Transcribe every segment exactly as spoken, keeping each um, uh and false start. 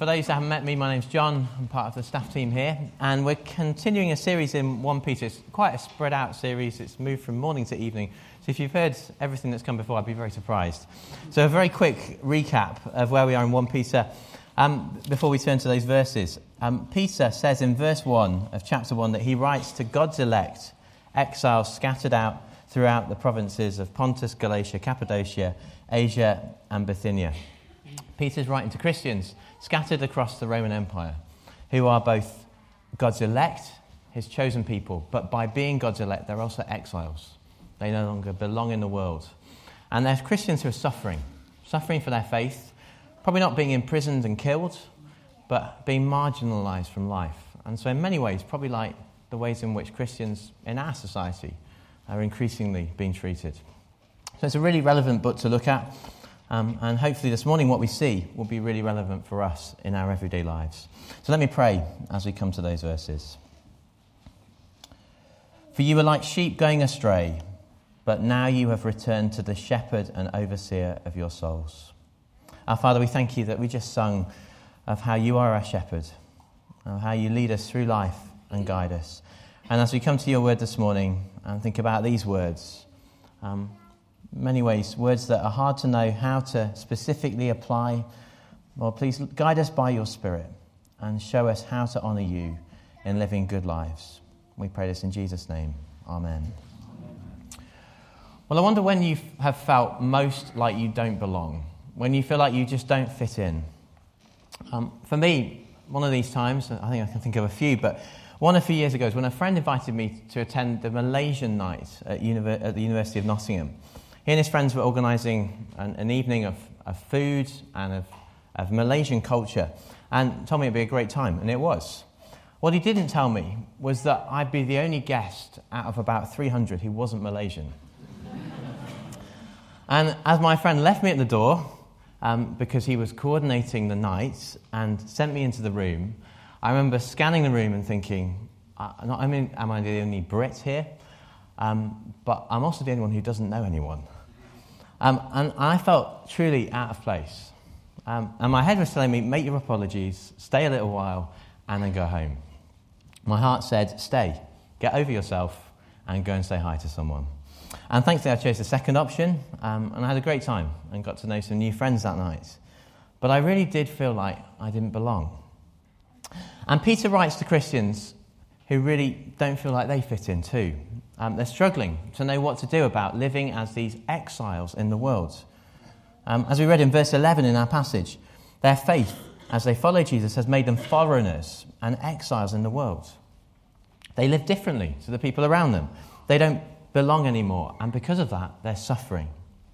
For those that haven't met me, my name's John. I'm part of the staff team here, and we're continuing a series in First Peter. It's quite a spread out series. It's moved from morning to evening. So if you've heard everything that's come before, I'd be very surprised. So a very quick recap of where we are in First Peter um, before we turn to those verses. Um, Peter says in verse one of chapter one that he writes to God's elect, exiles scattered out throughout the provinces of Pontus, Galatia, Cappadocia, Asia, and Bithynia. Peter's writing to Christians scattered across the Roman Empire, who are both God's elect, his chosen people, but by being God's elect, they're also exiles. They no longer belong in the world. And there's Christians who are suffering, suffering for their faith, probably not being imprisoned and killed, but being marginalised from life. And so in many ways, probably like the ways in which Christians in our society are increasingly being treated. So it's a really relevant book to look at. Um, and hopefully this morning what we see will be really relevant for us in our everyday lives. So let me pray as we come to those verses. For you were like sheep going astray, but now you have returned to the shepherd and overseer of your souls. Our Father, we thank you that we just sung of how you are our shepherd, of how you lead us through life and guide us. And as we come to your word this morning and think about these words, um, many ways, words that are hard to know how to specifically apply. Lord, please guide us by your Spirit and show us how to honour you in living good lives. We pray this in Jesus' name. Amen. Well, I wonder when you have felt most like you don't belong, when you feel like you just don't fit in. Um, for me, one of these times, I think I can think of a few, but one a few years ago is when a friend invited me to attend the Malaysian night at, Univer- at the University of Nottingham. He and his friends were organising an, an evening of, of food and of, of Malaysian culture and told me it'd be a great time, and it was. What he didn't tell me was that I'd be the only guest out of about three hundred who wasn't Malaysian. And as my friend left me at the door, um, because he was coordinating the night and sent me into the room, I remember scanning the room and thinking, uh, not only am I the only Brit here, um, but I'm also the only one who doesn't know anyone. Um, and I felt truly out of place. Um, and my head was telling me, make your apologies, stay a little while, and then go home. My heart said, stay, get over yourself, and go and say hi to someone. And thankfully I chose the second option, um, and I had a great time and got to know some new friends that night. But I really did feel like I didn't belong. And Peter writes to Christians who really don't feel like they fit in too. Um, they're struggling to know what to do about living as these exiles in the world. Um, as we read in verse eleven in our passage, their faith as they follow Jesus has made them foreigners and exiles in the world. They live differently to the people around them. They don't belong anymore, and because of that, they're suffering.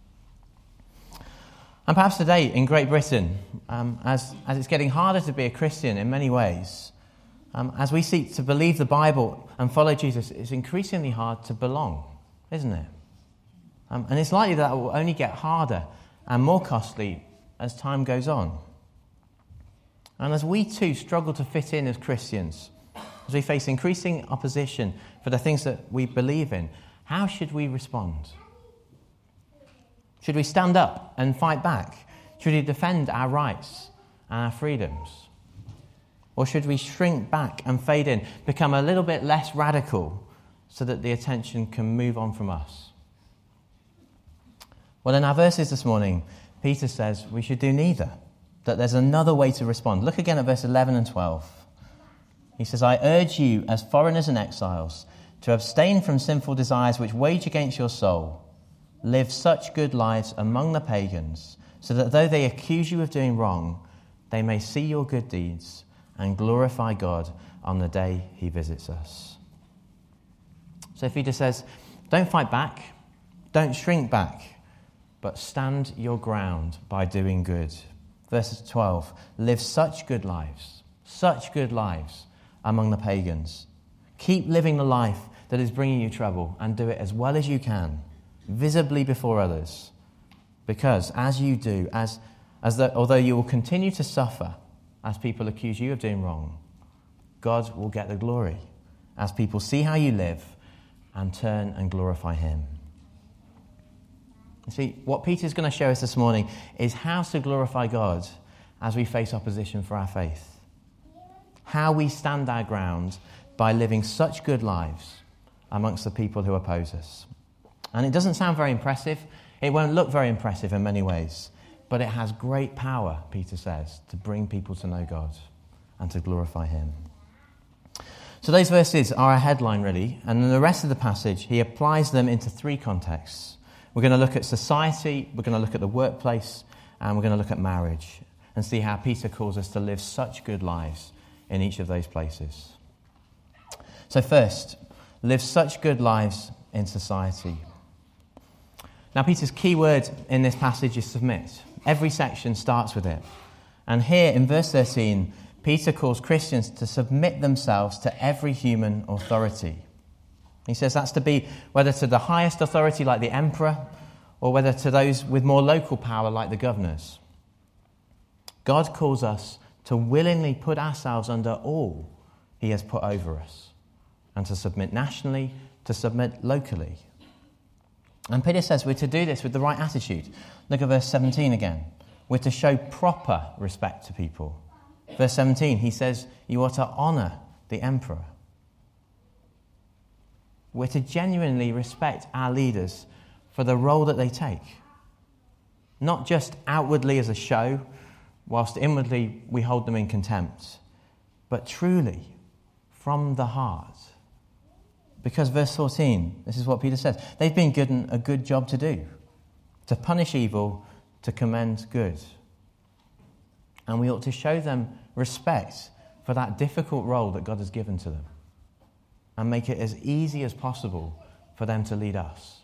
And perhaps today in Great Britain, um, as, as it's getting harder to be a Christian in many ways, Um, as we seek to believe the Bible and follow Jesus, it's increasingly hard to belong, isn't it? Um, and it's likely that it will only get harder and more costly as time goes on. And as we too struggle to fit in as Christians, as we face increasing opposition for the things that we believe in, how should we respond? Should we stand up and fight back? Should we defend our rights and our freedoms? Or should we shrink back and fade in, become a little bit less radical so that the attention can move on from us? Well, in our verses this morning, Peter says we should do neither, that there's another way to respond. Look again at verse eleven and twelve. He says, I urge you as foreigners and exiles to abstain from sinful desires which wage against your soul. Live such good lives among the pagans, so that though they accuse you of doing wrong, they may see your good deeds and glorify God on the day he visits us. So Peter says, don't fight back, don't shrink back, but stand your ground by doing good. Verse twelve, live such good lives, such good lives among the pagans. Keep living the life that is bringing you trouble and do it as well as you can, visibly before others. Because as you do, as, as the, although you will continue to suffer, as people accuse you of doing wrong, God will get the glory as people see how you live and turn and glorify him. You see, what Peter's going to show us this morning is how to glorify God as we face opposition for our faith. How we stand our ground by living such good lives amongst the people who oppose us. And it doesn't sound very impressive. It won't look very impressive in many ways. But it has great power, Peter says, to bring people to know God and to glorify him. So those verses are a headline, really. And in the rest of the passage, he applies them into three contexts. We're going to look at society, we're going to look at the workplace, and we're going to look at marriage and see how Peter calls us to live such good lives in each of those places. So first, live such good lives in society. Now, Peter's key word in this passage is submit. Every section starts with it. And here in verse thirteen, Peter calls Christians to submit themselves to every human authority. He says that's to be whether to the highest authority like the emperor or whether to those with more local power like the governors. God calls us to willingly put ourselves under all he has put over us and to submit nationally, to submit locally. And Peter says we're to do this with the right attitude. Look at verse seventeen again. We're to show proper respect to people. Verse seventeen, he says you are to honour the emperor. We're to genuinely respect our leaders for the role that they take. Not just outwardly as a show, whilst inwardly we hold them in contempt, but truly from the heart. Because verse fourteen, this is what Peter says, they've been given a good job to do, to punish evil, to commend good. And we ought to show them respect for that difficult role that God has given to them and make it as easy as possible for them to lead us.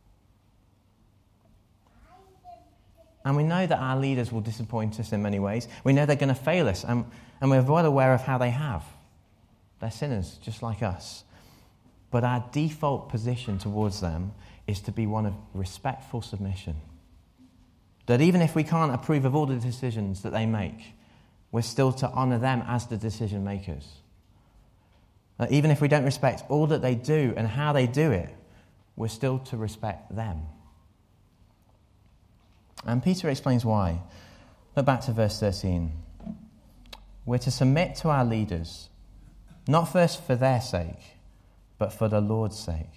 And we know that our leaders will disappoint us in many ways. We know they're going to fail us, and, and we're well aware of how they have. They're sinners, just like us. But our default position towards them is to be one of respectful submission. That even if we can't approve of all the decisions that they make, we're still to honour them as the decision makers. That even if we don't respect all that they do and how they do it, we're still to respect them. And Peter explains why. Look back to verse thirteen. We're to submit to our leaders, not first for their sake, but for the Lord's sake.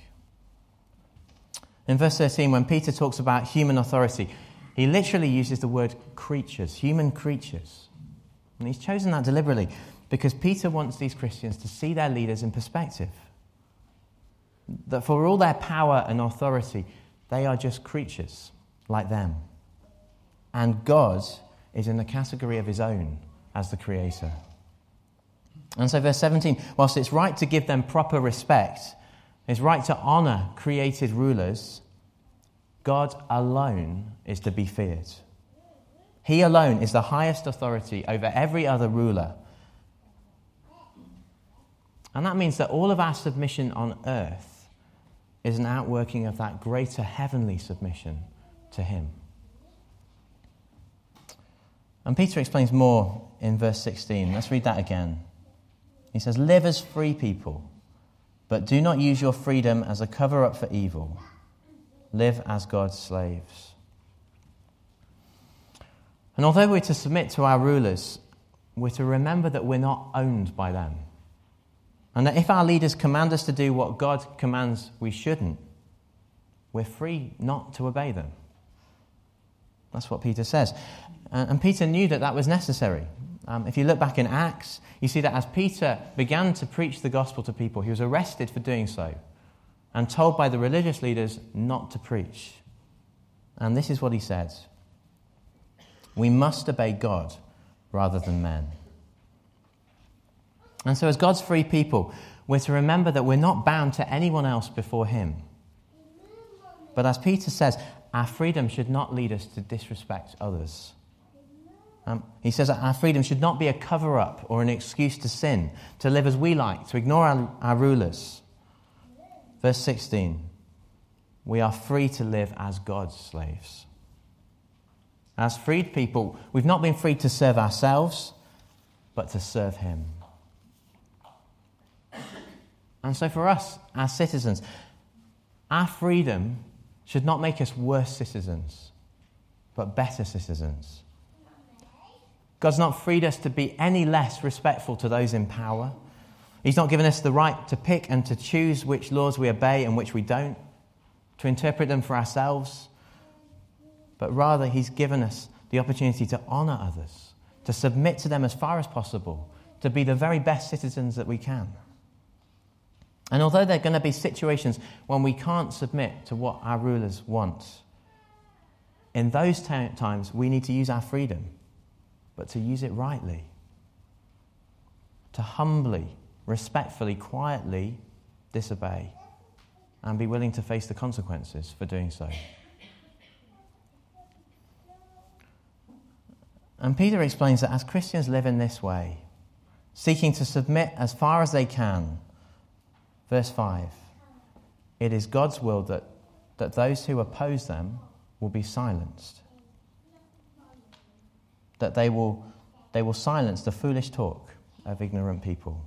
In verse thirteen, when Peter talks about human authority, he literally uses the word creatures, human creatures. And he's chosen that deliberately because Peter wants these Christians to see their leaders in perspective. That for all their power and authority, they are just creatures like them. And God is in the category of his own as the creator. And so verse seventeen, whilst it's right to give them proper respect, it's right to honour created rulers, God alone is to be feared. He alone is the highest authority over every other ruler. And that means that all of our submission on earth is an outworking of that greater heavenly submission to him. And Peter explains more in verse sixteen. Let's read that again. He says, live as free people, but do not use your freedom as a cover-up for evil. Live as God's slaves. And although we're to submit to our rulers, we're to remember that we're not owned by them. And that if our leaders command us to do what God commands we shouldn't, we're free not to obey them. That's what Peter says. And Peter knew that that was necessary. Um, if you look back in Acts, you see that as Peter began to preach the gospel to people, he was arrested for doing so and told by the religious leaders not to preach. And this is what he said. We must obey God rather than men. And so as God's free people, we're to remember that we're not bound to anyone else before him. But as Peter says, our freedom should not lead us to disrespect others. Um, he says that our freedom should not be a cover-up or an excuse to sin, to live as we like, to ignore our, our rulers. Verse sixteen, we are free to live as God's slaves. As freed people, we've not been freed to serve ourselves, but to serve him. And so for us, as citizens, our freedom should not make us worse citizens, but better citizens. God's not freed us to be any less respectful to those in power. He's not given us the right to pick and to choose which laws we obey and which we don't, to interpret them for ourselves. But rather, he's given us the opportunity to honour others, to submit to them as far as possible, to be the very best citizens that we can. And although there are going to be situations when we can't submit to what our rulers want, in those t- times we need to use our freedom, but to use it rightly, to humbly, respectfully, quietly disobey and be willing to face the consequences for doing so. And Peter explains that as Christians live in this way, seeking to submit as far as they can, verse five, it is God's will that, that those who oppose them will be silenced. That they will, they will silence the foolish talk of ignorant people.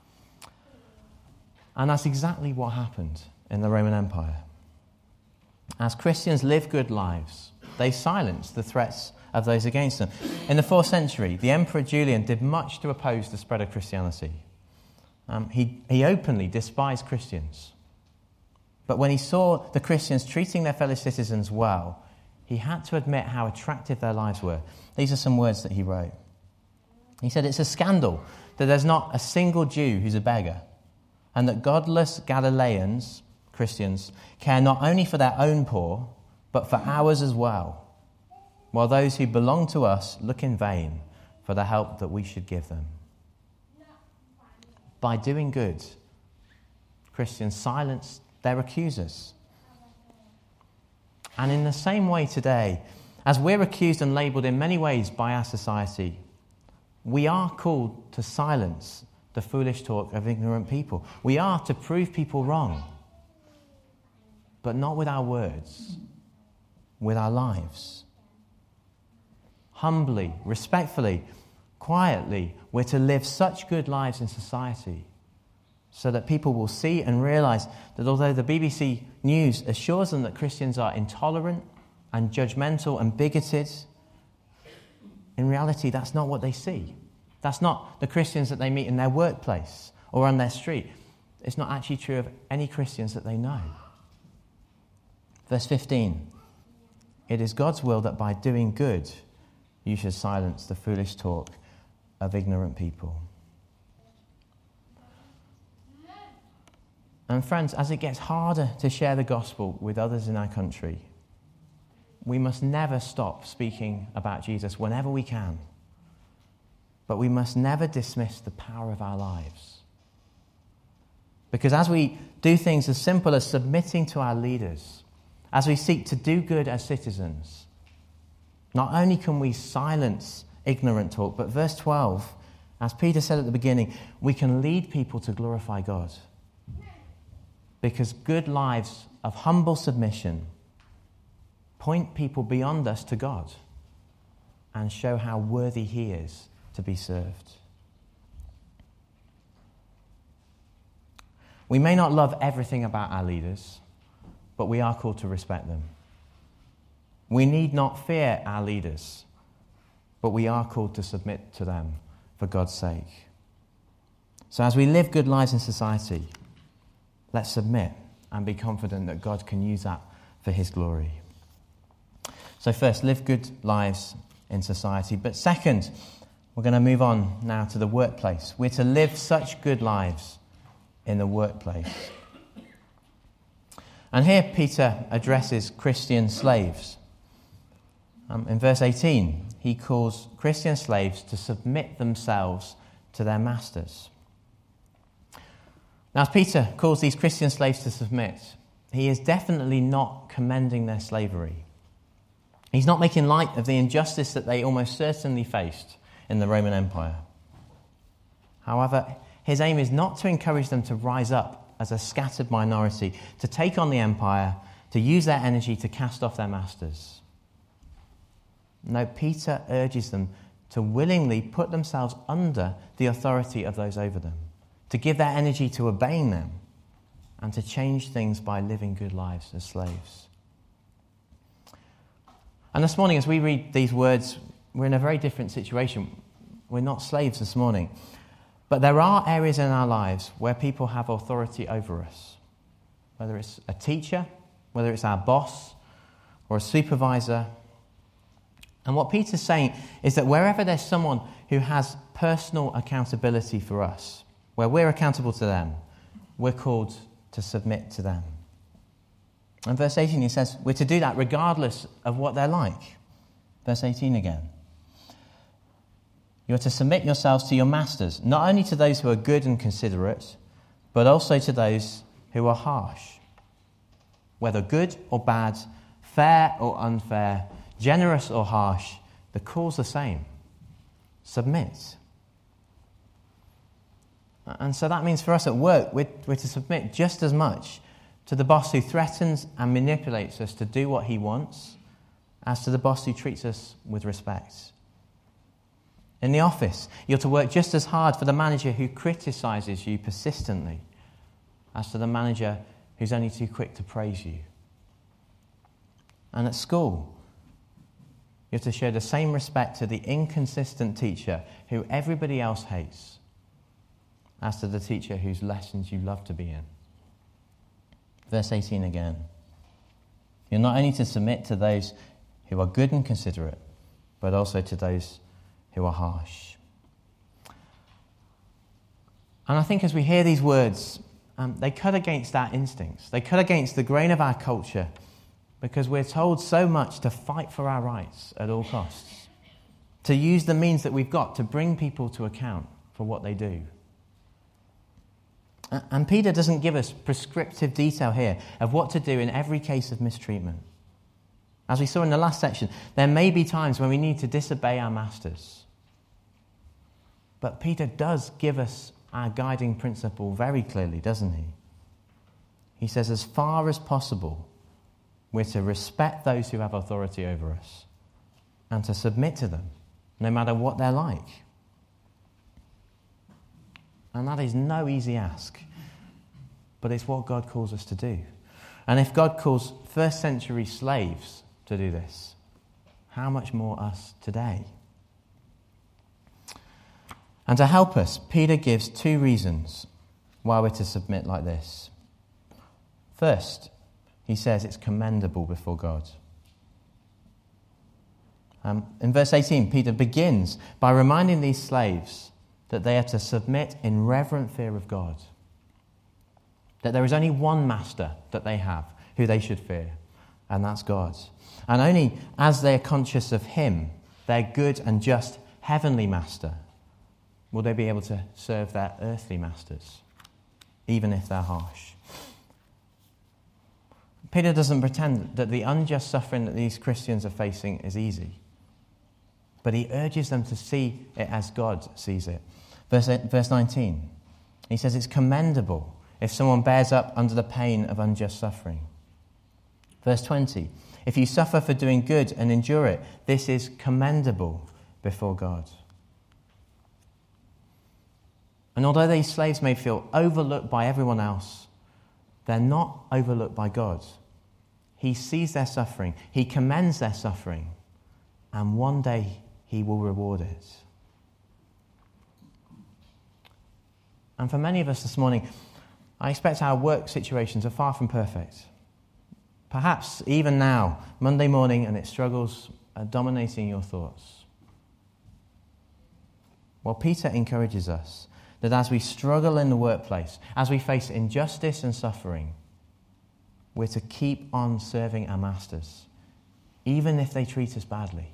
And that's exactly what happened in the Roman Empire. As Christians live good lives, they silenced the threats of those against them. In the fourth century, the Emperor Julian did much to oppose the spread of Christianity. Um, he, he openly despised Christians. But when he saw the Christians treating their fellow citizens well, he had to admit how attractive their lives were. These are some words that he wrote. He said, "It's a scandal that there's not a single Jew who's a beggar, and that godless Galileans, Christians, care not only for their own poor, but for ours as well, while those who belong to us look in vain for the help that we should give them." By doing good, Christians silence their accusers. And in the same way today, as we're accused and labelled in many ways by our society, we are called to silence the foolish talk of ignorant people. We are to prove people wrong, but not with our words, with our lives. Humbly, respectfully, quietly, we're to live such good lives in society so that people will see and realise that although the B B C News assures them that Christians are intolerant and judgmental and bigoted, in reality that's not what they see. That's not the Christians that they meet in their workplace or on their street. It's not actually true of any Christians that they know. Verse fifteen, it is God's will that by doing good you should silence the foolish talk of ignorant people. And friends, as it gets harder to share the gospel with others in our country, we must never stop speaking about Jesus whenever we can. But we must never dismiss the power of our lives. Because as we do things as simple as submitting to our leaders, as we seek to do good as citizens, not only can we silence ignorant talk, but verse twelve, as Peter said at the beginning, we can lead people to glorify God. Because good lives of humble submission point people beyond us to God and show how worthy he is to be served. We may not love everything about our leaders, but we are called to respect them. We need not fear our leaders, but we are called to submit to them for God's sake. So as we live good lives in society, let's submit and be confident that God can use that for his glory. So first, live good lives in society. But second, we're going to move on now to the workplace. We're to live such good lives in the workplace. And here Peter addresses Christian slaves. Um, in verse eighteen, he calls Christian slaves to submit themselves to their masters. Now, as Peter calls these Christian slaves to submit, he is definitely not commending their slavery. He's not making light of the injustice that they almost certainly faced in the Roman Empire. However, his aim is not to encourage them to rise up as a scattered minority, to take on the empire, to use their energy to cast off their masters. No, Peter urges them to willingly put themselves under the authority of those over them, to give their energy to obeying them, and to change things by living good lives as slaves. And this morning, as we read these words, we're in a very different situation. we're not slaves this morning. But there are areas in our lives where people have authority over us. Whether it's a teacher, whether it's our boss, or a supervisor. And what Peter's saying is that wherever there's someone who has personal accountability for us, where we're accountable to them, we're called to submit to them. And verse eighteen, he says we're to do that regardless of what they're like. Verse eighteen again. You are to submit yourselves to your masters, not only to those who are good and considerate, but also to those who are harsh. Whether good or bad, fair or unfair, generous or harsh, the call's the same. Submit. And so that means for us at work, we're, we're to submit just as much to the boss who threatens and manipulates us to do what he wants as to the boss who treats us with respect. In the office, you're to work just as hard for the manager who criticizes you persistently as to the manager who's only too quick to praise you. And at school, you're to show the same respect to the inconsistent teacher who everybody else hates as to the teacher whose lessons you love to be in. Verse eighteen again. You're not only to submit to those who are good and considerate, but also to those who are harsh. And I think as we hear these words, um, they cut against our instincts. They cut against the grain of our culture because we're told so much to fight for our rights at all costs, to use the means that we've got to bring people to account for what they do. And Peter doesn't give us prescriptive detail here of what to do in every case of mistreatment. As we saw in the last section, there may be times when we need to disobey our masters. But Peter does give us our guiding principle very clearly, doesn't he? He says, as far as possible, we're to respect those who have authority over us and to submit to them, no matter what they're like. And that is no easy ask, but it's what God calls us to do. And if God calls first century slaves to do this, how much more us today? And to help us, Peter gives two reasons why we're to submit like this. First, he says it's commendable before God. Um, in verse eighteen, Peter begins by reminding these slaves that they are to submit in reverent fear of God. That there is only one master that they have who they should fear, and that's God. And only as they are conscious of him, their good and just heavenly master, will they be able to serve their earthly masters, even if they're harsh. Peter doesn't pretend that the unjust suffering that these Christians are facing is easy, but he urges them to see it as God sees it. Verse, verse nineteen, he says it's commendable if someone bears up under the pain of unjust suffering. Verse twenty, if you suffer for doing good and endure it, this is commendable before God. And although these slaves may feel overlooked by everyone else, they're not overlooked by God. He sees their suffering, he commends their suffering, and one day he will reward it. And for many of us this morning, I expect our work situations are far from perfect. Perhaps even now, Monday morning, and its struggles are dominating your thoughts. Well, Peter encourages us that as we struggle in the workplace, as we face injustice and suffering, we're to keep on serving our masters, even if they treat us badly.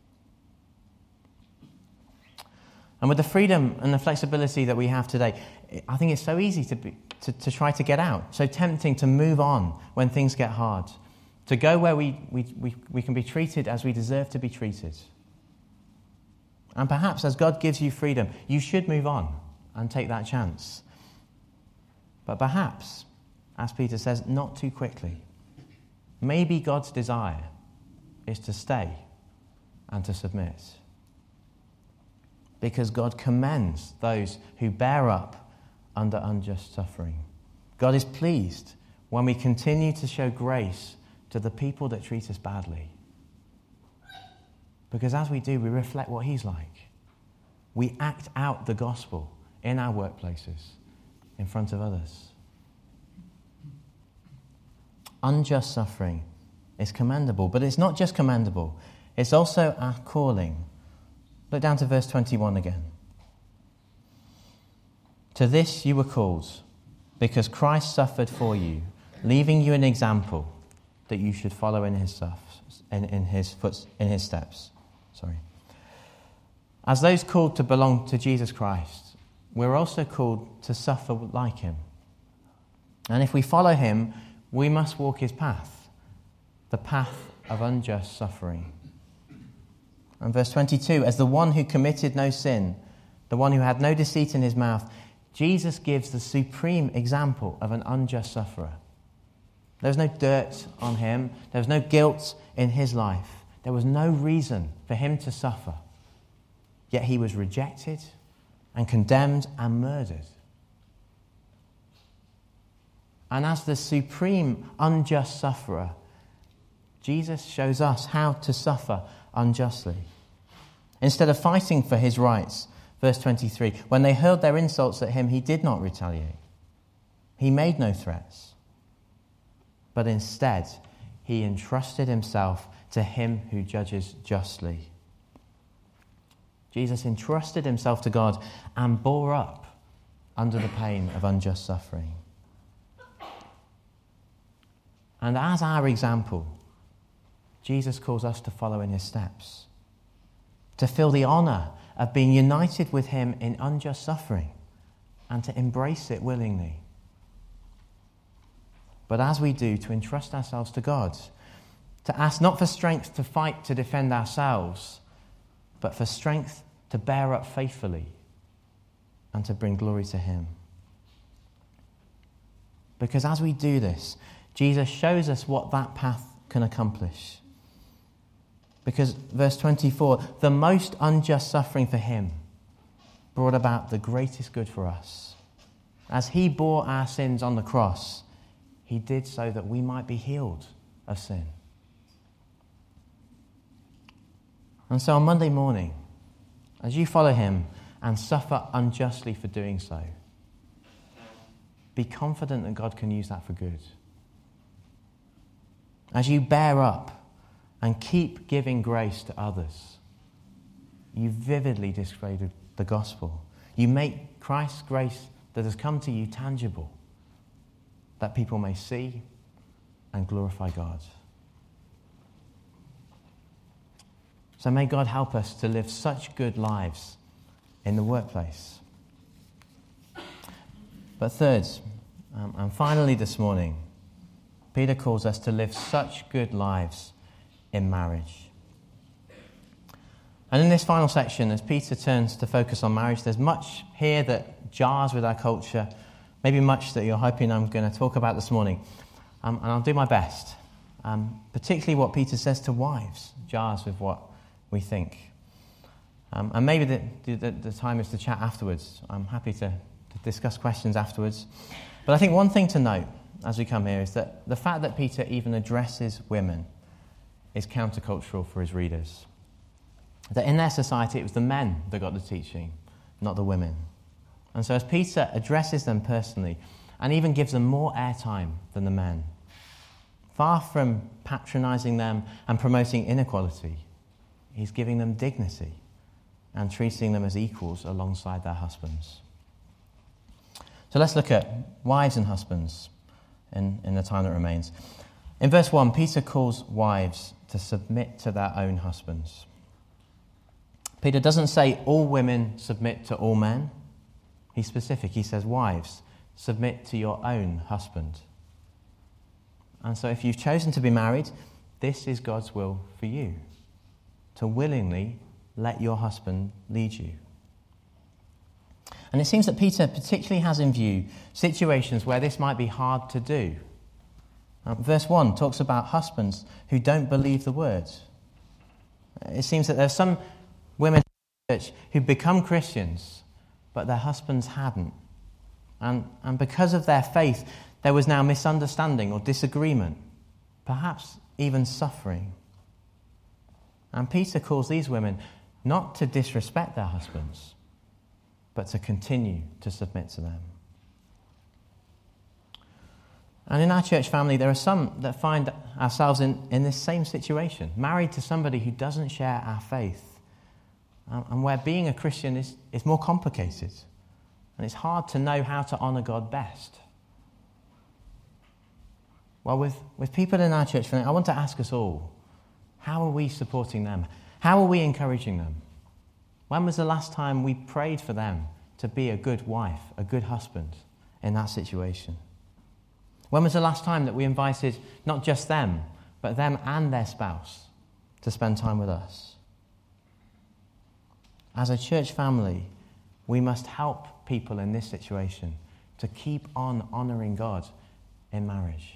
And with the freedom and the flexibility that we have today, I think it's so easy to, be, to, to try to get out, so tempting to move on when things get hard, to go where we, we, we, we can be treated as we deserve to be treated. And perhaps as God gives you freedom, you should move on and take that chance. But perhaps, as Peter says, not too quickly. Maybe God's desire is to stay and to submit. Because God commends those who bear up under unjust suffering. God is pleased when we continue to show grace to the people that treat us badly. Because as we do, we reflect what he's like. We act out the gospel in our workplaces, in front of others. Unjust suffering is commendable, but it's not just commendable, it's also our calling. Look down to verse twenty-one again. To this you were called, because Christ suffered for you, leaving you an example that you should follow in his stuff, in, in his foot, in his steps. Sorry. As those called to belong to Jesus Christ, we're also called to suffer like him. And if we follow him, we must walk his path, the path of unjust suffering. And verse twenty-two, as the one who committed no sin, the one who had no deceit in his mouth, Jesus gives the supreme example of an unjust sufferer. There was no dirt on him. There was no guilt in his life. There was no reason for him to suffer. Yet he was rejected and condemned and murdered. And as the supreme unjust sufferer, Jesus shows us how to suffer unjustly. Instead of fighting for his rights, verse twenty-three, when they hurled their insults at him, he did not retaliate. He made no threats. But instead, he entrusted himself to him who judges justly. Jesus entrusted himself to God and bore up under the pain of unjust suffering. And as our example, Jesus calls us to follow in his steps, to feel the honour of being united with him in unjust suffering and to embrace it willingly. But as we do, to entrust ourselves to God, to ask not for strength to fight to defend ourselves, but for strength to bear up faithfully and to bring glory to him. Because as we do this, Jesus shows us what that path can accomplish. Because verse twenty-four, the most unjust suffering for him brought about the greatest good for us. As he bore our sins on the cross, he did so that we might be healed of sin. And so on Monday morning, as you follow him and suffer unjustly for doing so, be confident that God can use that for good. As you bear up and keep giving grace to others, you vividly display the gospel. You make Christ's grace that has come to you tangible, that people may see and glorify God. So may God help us to live such good lives in the workplace. But third, um, and finally this morning, Peter calls us to live such good lives in marriage. And in this final section, as Peter turns to focus on marriage, there's much here that jars with our culture, maybe much that you're hoping I'm going to talk about this morning. Um, and I'll do my best. Um, particularly what Peter says to wives jars with what we think. Um, and maybe the, the, the time is to chat afterwards. I'm happy to, to discuss questions afterwards. But I think one thing to note as we come here is that the fact that Peter even addresses women is countercultural for his readers. That in their society it was the men that got the teaching, not the women. And so as Peter addresses them personally and even gives them more airtime than the men, far from patronising them and promoting inequality, he's giving them dignity and treating them as equals alongside their husbands. So let's look at wives and husbands in, in the time that remains. In verse one, Peter calls wives to submit to their own husbands. Peter doesn't say all women submit to all men. He's specific. He says, wives, submit to your own husband. And so if you've chosen to be married, this is God's will for you, to willingly let your husband lead you. And it seems that Peter particularly has in view situations where this might be hard to do. Um, verse one talks about husbands who don't believe the word. It seems that there's some women in the church who become Christians, but their husbands hadn't. And, and because of their faith, there was now misunderstanding or disagreement, perhaps even suffering. And Peter calls these women not to disrespect their husbands, but to continue to submit to them. And in our church family, there are some that find ourselves in, in this same situation, married to somebody who doesn't share our faith, um, and where being a Christian is, is more complicated, and it's hard to know how to honour God best. Well, with, with people in our church family, I want to ask us all, how are we supporting them? How are we encouraging them? When was the last time we prayed for them to be a good wife, a good husband in that situation? When was the last time that we invited not just them, but them and their spouse to spend time with us? As a church family, we must help people in this situation to keep on honouring God in marriage.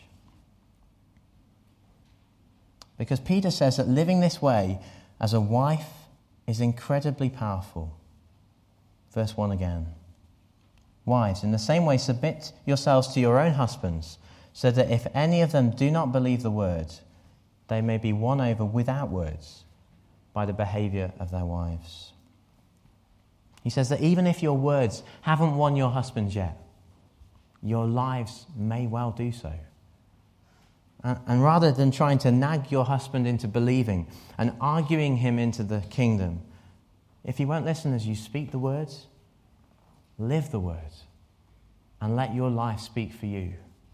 Because Peter says that living this way as a wife is incredibly powerful. Verse one again. Wives, in the same way, submit yourselves to your own husbands, so that if any of them do not believe the word, they may be won over without words by the behaviour of their wives. He says that even if your words haven't won your husbands yet, your lives may well do so. And rather than trying to nag your husband into believing and arguing him into the kingdom, if he won't listen as you speak the words, live the words and let your life speak for you.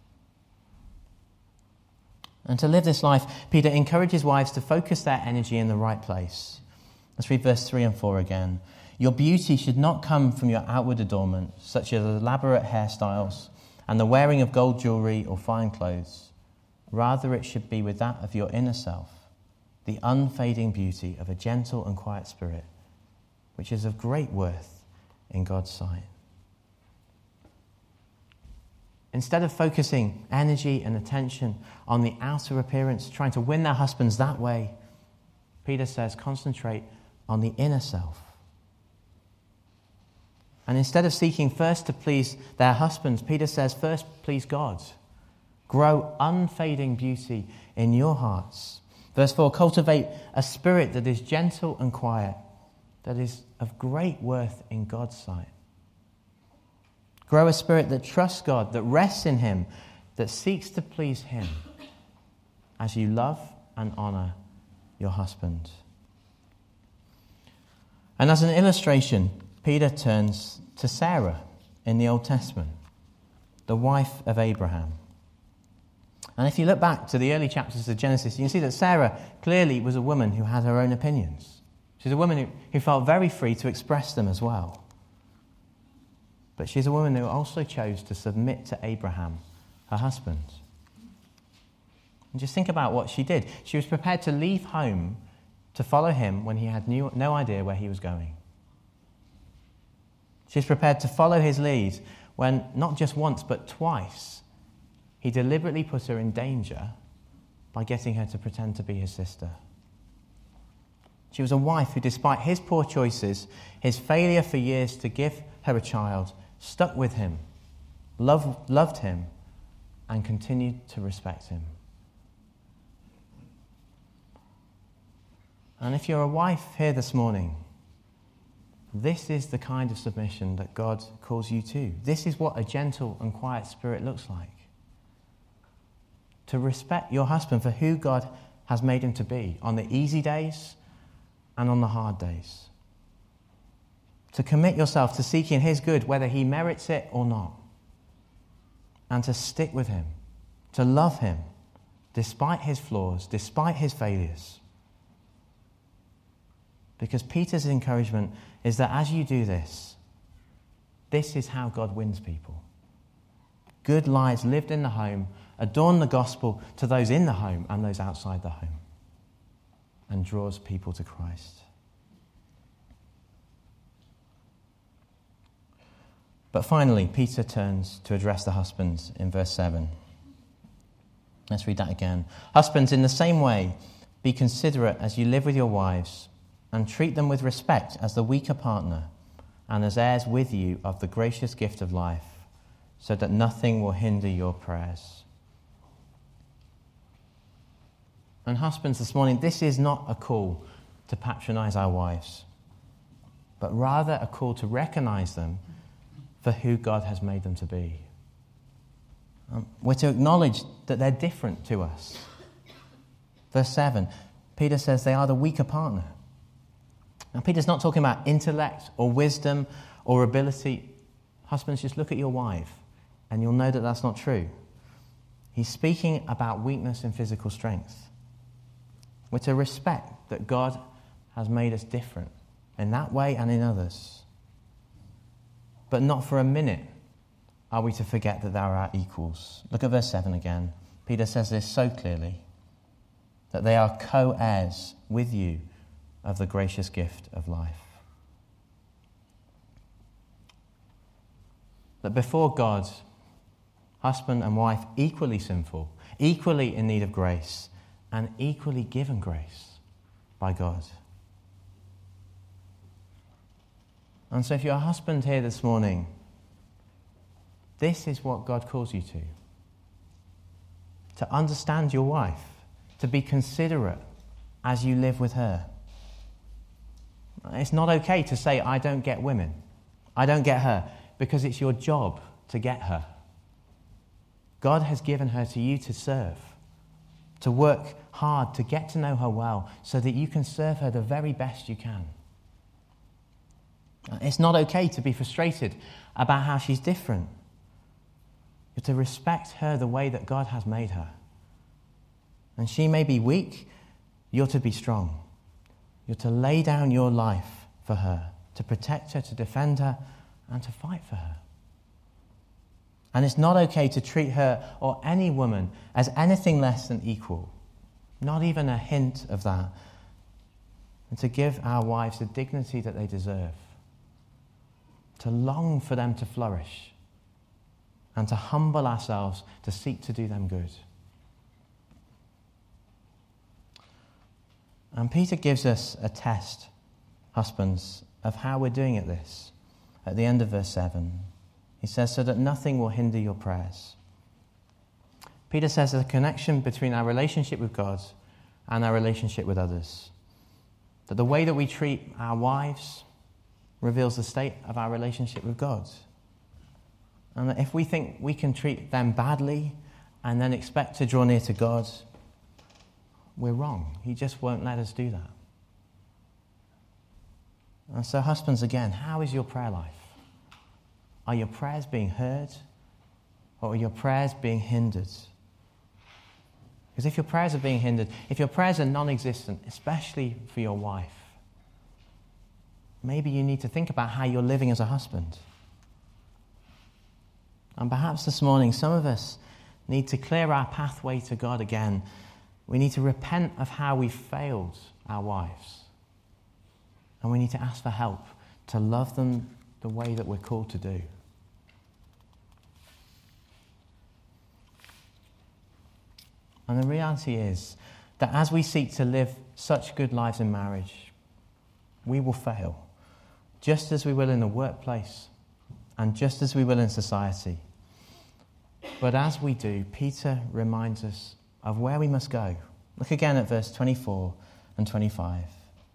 And to live this life, Peter encourages wives to focus their energy in the right place. Let's read verse three and four again. Your beauty should not come from your outward adornment, such as elaborate hairstyles and the wearing of gold jewellery or fine clothes. Rather, it should be with that of your inner self, the unfading beauty of a gentle and quiet spirit, which is of great worth in God's sight. Instead of focusing energy and attention on the outer appearance, trying to win their husbands that way, Peter says, concentrate on the inner self. And instead of seeking first to please their husbands, Peter says, first please God. Grow unfading beauty in your hearts. Verse four, cultivate a spirit that is gentle and quiet, that is of great worth in God's sight. Grow a spirit that trusts God, that rests in Him, that seeks to please Him as you love and honour your husband. And as an illustration, Peter turns to Sarah in the Old Testament, the wife of Abraham. And if you look back to the early chapters of Genesis, you can see that Sarah clearly was a woman who had her own opinions. She's a woman who, who felt very free to express them as well. But she's a woman who also chose to submit to Abraham, her husband. And just think about what she did. She was prepared to leave home to follow him when he had new, no idea where he was going. She's prepared to follow his lead when not just once but twice he deliberately put her in danger by getting her to pretend to be his sister. She was a wife who, despite his poor choices, his failure for years to give her a child, stuck with him, loved, loved him, and continued to respect him. And if you're a wife here this morning, this is the kind of submission that God calls you to. This is what a gentle and quiet spirit looks like. To respect your husband for who God has made him to be on the easy days and on the hard days. To commit yourself to seeking his good, whether he merits it or not. And to stick with him, to love him, despite his flaws, despite his failures. Because Peter's encouragement is that as you do this, this is how God wins people. Good lives lived in the home adorn the gospel to those in the home and those outside the home, and draws people to Christ. But finally, Peter turns to address the husbands in verse seven. Let's read that again. Husbands, in the same way, be considerate as you live with your wives, and treat them with respect as the weaker partner, and as heirs with you of the gracious gift of life, so that nothing will hinder your prayers. And husbands, this morning, this is not a call to patronize our wives, but rather a call to recognize them for who God has made them to be. Um, we're to acknowledge that they're different to us. Verse seven, Peter says they are the weaker partner. Now, Peter's not talking about intellect or wisdom or ability. Husbands, just look at your wife and you'll know that that's not true. He's speaking about weakness and physical strength. We're to respect that God has made us different in that way and in others. But not for a minute are we to forget that they're our equals. Look at verse seven again. Peter says this so clearly, that they are co-heirs with you of the gracious gift of life. That before God, husband and wife equally sinful, equally in need of grace, and equally given grace by God. And so if you're a husband here this morning, this is what God calls you to. To understand your wife, to be considerate as you live with her. It's not okay to say, I don't get women. I don't get her, because it's your job to get her. God has given her to you to serve, to work hard, to get to know her well, so that you can serve her the very best you can. It's not okay to be frustrated about how she's different. You're to respect her the way that God has made her. And she may be weak, you're to be strong. You're to lay down your life for her, to protect her, to defend her, and to fight for her. And it's not okay to treat her or any woman as anything less than equal. Not even a hint of that. And to give our wives the dignity that they deserve. To long for them to flourish. And to humble ourselves to seek to do them good. And Peter gives us a test, husbands, of how we're doing at this. At the end of verse seven, he says, so that nothing will hinder your prayers. Peter says there's a connection between our relationship with God and our relationship with others. That the way that we treat our wives reveals the state of our relationship with God. And that if we think we can treat them badly and then expect to draw near to God, we're wrong. He just won't let us do that. And so, husbands, again, how is your prayer life? Are your prayers being heard, or are your prayers being hindered? Because if your prayers are being hindered, if your prayers are non-existent, especially for your wife, maybe you need to think about how you're living as a husband. And perhaps this morning, some of us need to clear our pathway to God again. We need to repent of how we failed our wives. And we need to ask for help to love them the way that we're called to do. And the reality is that as we seek to live such good lives in marriage, we will fail, just as we will in the workplace and just as we will in society. But as we do, Peter reminds us of where we must go. Look again at verse twenty-four and twenty-five.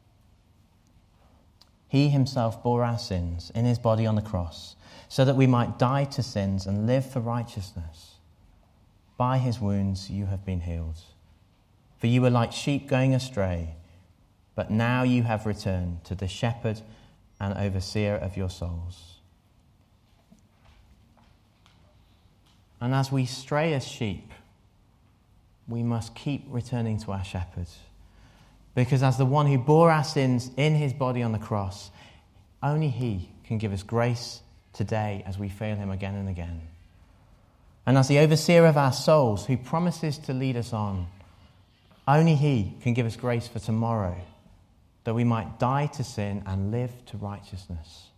He himself bore our sins in his body on the cross, so that we might die to sins and live for righteousness. By his wounds you have been healed. For you were like sheep going astray, but now you have returned to the shepherd and overseer of your souls. And as we stray as sheep, we must keep returning to our shepherd. Because as the one who bore our sins in his body on the cross, only he can give us grace today as we fail him again and again. And as the overseer of our souls, who promises to lead us on, only he can give us grace for tomorrow, that we might die to sin and live to righteousness.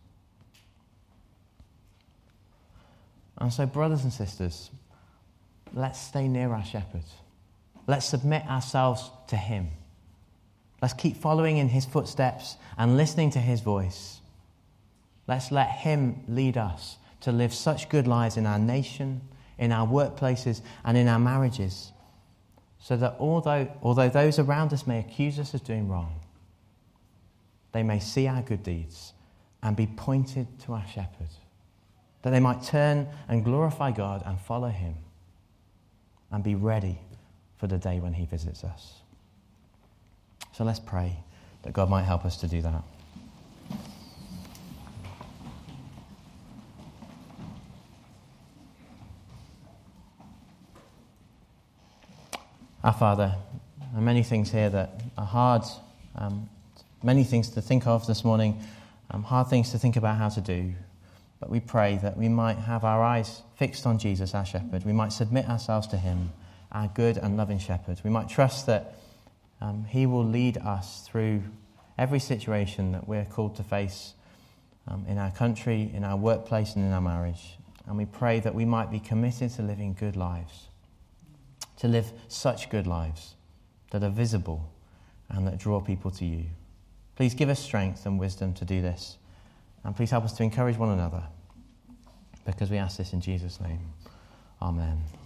And so, brothers and sisters, let's stay near our shepherd. Let's submit ourselves to him. Let's keep following in his footsteps and listening to his voice. Let's let him lead us to live such good lives in our nation, in our workplaces, and in our marriages, so that although, although those around us may accuse us of doing wrong, they may see our good deeds and be pointed to our shepherd, that they might turn and glorify God and follow him and be ready for the day when he visits us. So let's pray that God might help us to do that. Our Father, there are many things here that are hard, um, many things to think of this morning, um, hard things to think about how to do. But we pray that we might have our eyes fixed on Jesus, our shepherd. We might submit ourselves to him, our good and loving shepherd. We might trust that um, he will lead us through every situation that we're called to face um, in our country, in our workplace, and in our marriage. And we pray that we might be committed to living good lives, to live such good lives that are visible and that draw people to you. Please give us strength and wisdom to do this. And please help us to encourage one another, because we ask this in Jesus' name. Amen.